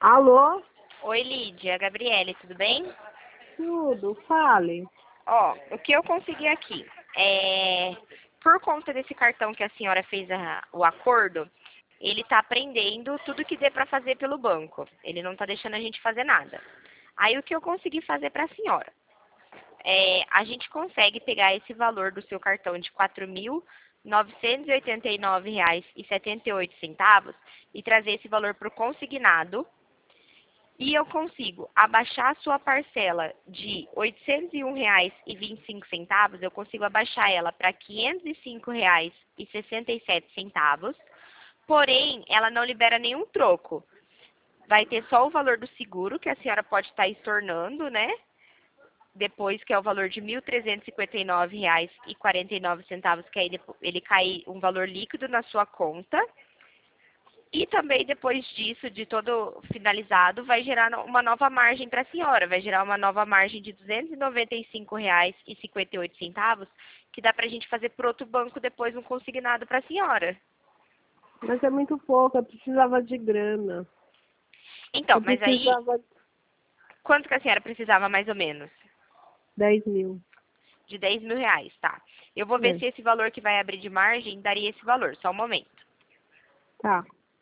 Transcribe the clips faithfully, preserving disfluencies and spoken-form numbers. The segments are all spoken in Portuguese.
Alô? Oi, Lídia, Gabriele, tudo bem? Tudo, fale. Ó, o que eu consegui aqui é, por conta desse cartão que a senhora fez a- o acordo, ele tá prendendo tudo que dê para fazer pelo banco. Ele não tá deixando a gente fazer nada. Aí o que eu consegui fazer para a senhora? É, a gente consegue pegar esse valor do seu cartão de quatro mil novecentos e oitenta e nove reais e setenta e oito centavos e trazer esse valor para o consignado. E eu consigo abaixar a sua parcela de oitocentos e um reais e vinte e cinco centavos, eu consigo abaixar ela para quinhentos e cinco reais e sessenta e sete centavos. Porém, ela não libera nenhum troco. Vai ter só o valor do seguro, que a senhora pode estar estornando, né? Depois, que é o valor de mil trezentos e cinquenta e nove reais e quarenta e nove centavos, que aí ele cai um valor líquido na sua conta. E também, depois disso, de todo finalizado, vai gerar uma nova margem para a senhora. Vai gerar uma nova margem de duzentos e noventa e cinco reais e cinquenta e oito centavos, que dá para a gente fazer por outro banco depois um consignado para a senhora. Mas é muito pouco, eu precisava de grana. Então, Eu mas aí, precisava de quanto que a senhora precisava mais ou menos? dez mil. De dez mil reais, tá. Eu vou ver É, se esse valor que vai abrir de margem daria esse valor, só um momento. tá.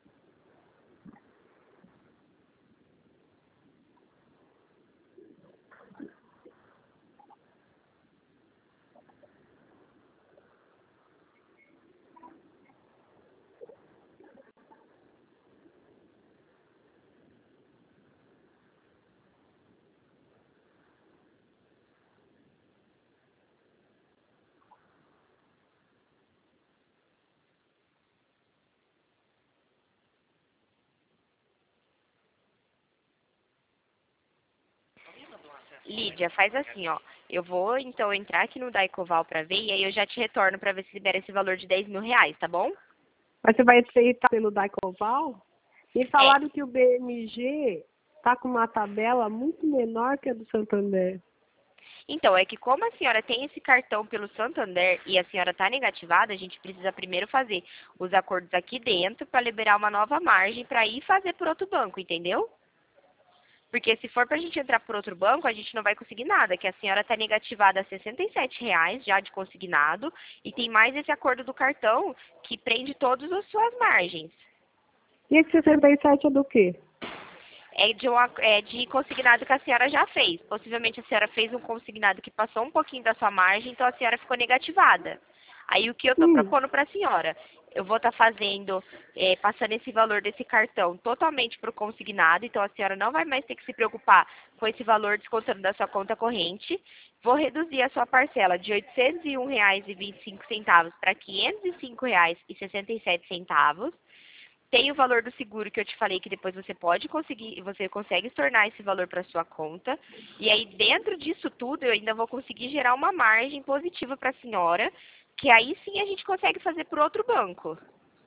Lídia, faz assim, ó. Eu vou, então, entrar aqui no Daicoval para ver e aí eu já te retorno para ver se libera esse valor de dez mil reais, tá bom? Mas você vai aceitar pelo Daicoval? Me É, falaram que o B M G tá com uma tabela muito menor que a do Santander. então, é que como a senhora tem esse cartão pelo Santander e a senhora está negativada, a gente precisa primeiro fazer os acordos aqui dentro para liberar uma nova margem para ir fazer por outro banco, entendeu? Porque se for para a gente entrar por outro banco, a gente não vai conseguir nada, que a senhora está negativada a sessenta e sete reais já de consignado e tem mais esse acordo do cartão que prende todas as suas margens. E esse sessenta e sete é do quê? É de, uma, é de consignado que a senhora já fez. Possivelmente a senhora fez um consignado que passou um pouquinho da sua margem, então a senhora ficou negativada. Aí o que eu estou Hum. propondo para a senhora? Eu vou estar fazendo, é, passando esse valor desse cartão totalmente para o consignado, então a senhora não vai mais ter que se preocupar com esse valor descontando da sua conta corrente. Vou reduzir a sua parcela de oitocentos e um reais e vinte e cinco centavos para quinhentos e cinco reais e sessenta e sete centavos. Tem o valor do seguro que eu te falei que depois você pode conseguir, você consegue tornar esse valor para sua conta. E aí dentro disso tudo eu ainda vou conseguir gerar uma margem positiva para a senhora, que aí sim a gente consegue fazer por outro banco.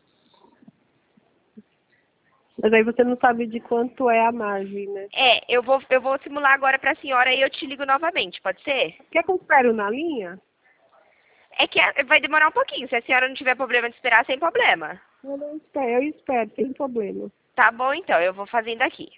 Mas aí você não sabe de quanto é a margem, né? É, eu vou eu vou simular agora para a senhora e eu te ligo novamente, pode ser? Quer que eu espero na linha? É que é- vai demorar um pouquinho, se a senhora não tiver problema de esperar, sem problema. Eu não espero, eu espero, sem problema. Tá bom então, eu vou fazendo aqui.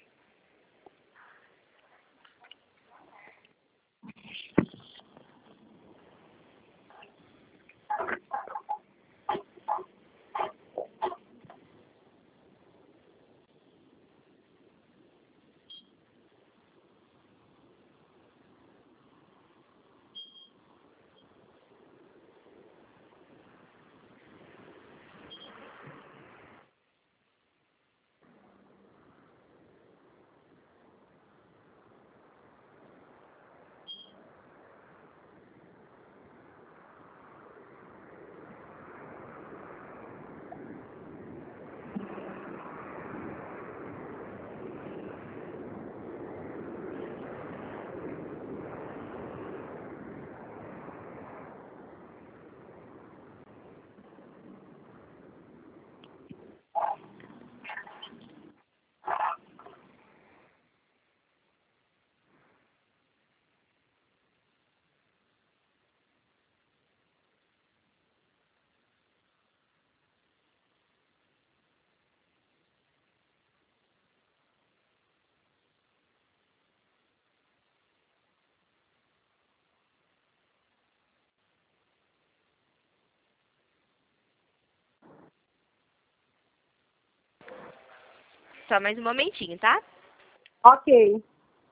Só mais um momentinho, tá? Ok.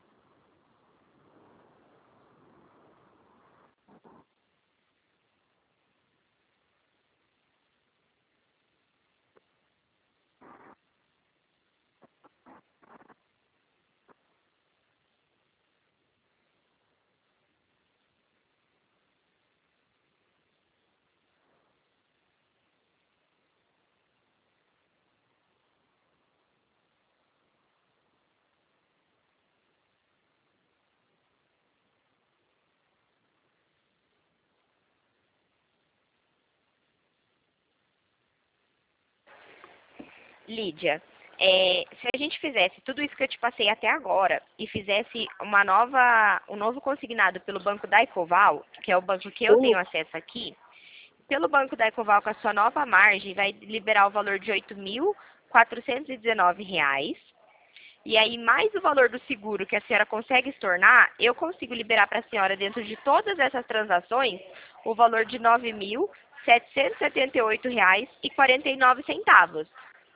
Lídia, é, se a gente fizesse tudo isso que eu te passei até agora e fizesse uma nova, um novo consignado pelo banco da Ecoval, que é o banco que eu Uh, tenho acesso aqui, pelo banco da Ecoval com a sua nova margem vai liberar o valor de oito mil quatrocentos e dezenove reais. E aí, mais o valor do seguro que a senhora consegue estornar, eu consigo liberar para a senhora, dentro de todas essas transações, o valor de nove mil setecentos e setenta e oito reais e quarenta e nove centavos.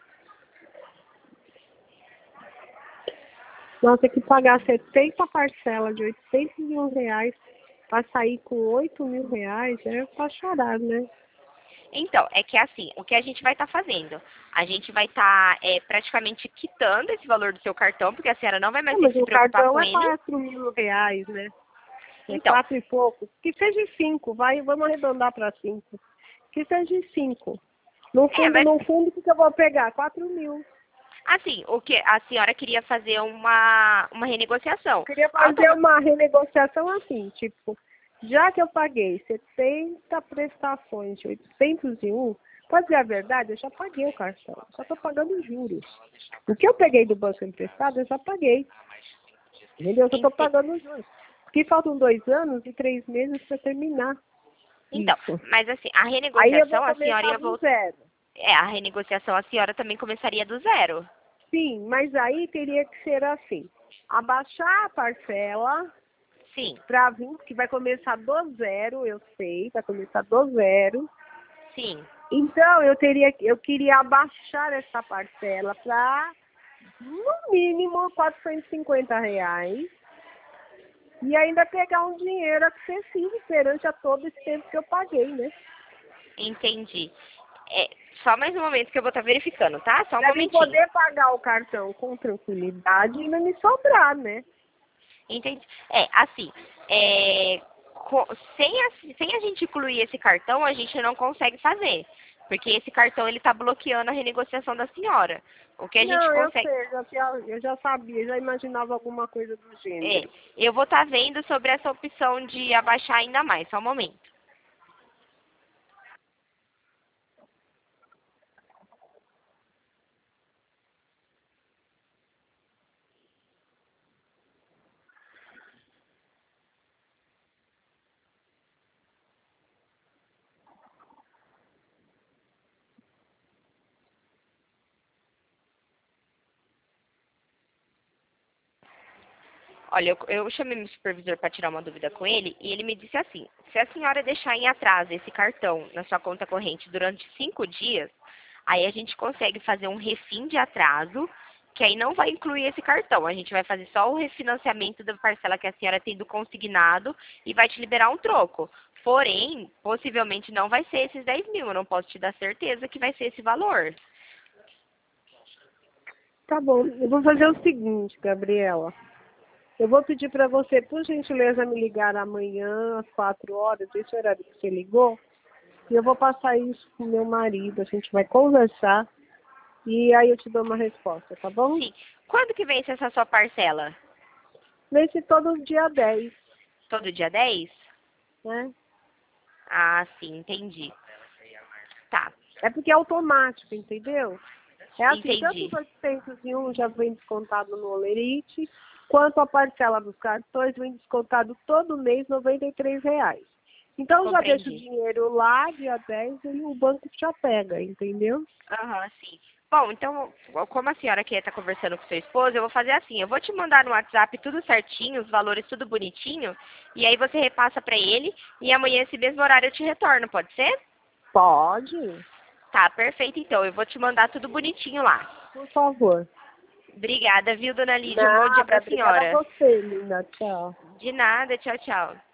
nós temos que pagar setenta parcelas de oitocentos e um reais para sair com oito mil reais. É para chorar, né? Então, é que assim, o que a gente vai estar fazendo? A gente vai estar é, praticamente quitando esse valor do seu cartão, porque a senhora não vai mais Não, ter mas que se o preocupar cartão com é ele. quatro mil reais, né? É Então, quatro e pouco. Que seja cinco, vai, vamos arredondar para cinco. Que seja cinco. No é, fundo, mas no fundo, o que que eu vou pegar? Quatro mil. assim, o que a senhora queria fazer uma, uma renegociação. Queria fazer Automa- uma renegociação assim, tipo, já que eu paguei setenta prestações de oitocentos e um, pode dizer a verdade, eu já paguei o cartão, só estou pagando juros. O que eu peguei do banco emprestado, eu já paguei. Entendeu? Eu só estou Ente- pagando juros. Porque faltam dois anos e três meses para terminar Então, isso. mas assim, a Aí eu vou renegociação, a senhora começar ia do voltar. zero. É, a renegociação, a senhora também começaria do zero. Sim, mas aí teria que ser assim. Abaixar a parcela Sim, para vir, que vai começar do zero, eu sei, vai começar do zero. sim. Então, eu teria, eu queria abaixar essa parcela para, no mínimo, quatrocentos e cinquenta reais. E ainda pegar um dinheiro acessível perante a todo esse tempo que eu paguei, né? Entendi. É, só mais um momento que eu vou estar verificando, tá? Só um Para mim momentinho. poder pagar o cartão com tranquilidade e não me sobrar, né? Entendi. É, assim, é, co- sem, a, sem a gente incluir esse cartão, a gente não consegue fazer. Porque esse cartão, ele tá bloqueando a renegociação da senhora. O que a gente Não, eu consegue... sei, eu já, eu já sabia, já imaginava alguma coisa do É, gênero. eu vou estar vendo sobre essa opção de abaixar ainda mais. Só um momento. Olha, eu, eu chamei meu supervisor para tirar uma dúvida com ele e ele me disse assim: se a senhora deixar em atraso esse cartão na sua conta corrente durante cinco dias, aí a gente consegue fazer um refim de atraso, que aí não vai incluir esse cartão. A gente vai fazer só o refinanciamento da parcela que a senhora tem do consignado e vai te liberar um troco. Porém, possivelmente não vai ser esses dez mil. Eu não posso te dar certeza que vai ser esse valor. Tá bom, eu vou fazer o seguinte, Gabriela. Eu vou pedir para você, por gentileza, me ligar amanhã às quatro horas, esse horário que você ligou, e eu vou passar isso pro meu marido, a gente vai conversar e aí eu te dou uma resposta, tá bom? Sim. Quando que vence essa sua parcela? Nesse todo dia dez, Todo dia dez? né? Ah, sim, entendi. Tá, É porque é automático, entendeu? É assim, tanto entendi. os oitocentos e um já vem descontado no Olerite, quanto a parcela dos cartões vem descontado todo mês noventa e três reais. Então já deixa o Compreendi. dinheiro lá, dia dez, e o banco já pega, entendeu? Aham, sim. Bom, então, como a senhora quer estar conversando com seu esposo, eu vou fazer assim, eu vou te mandar no WhatsApp tudo certinho, os valores tudo bonitinho, e aí você repassa pra ele, e amanhã esse mesmo horário eu te retorno, pode ser? Pode, Tá, perfeito então, eu vou te mandar tudo bonitinho lá. por favor. Obrigada, viu, dona Lídia? Um bom dia Nada, pra obrigada senhora. a você, linda. Tchau. De nada, tchau, tchau.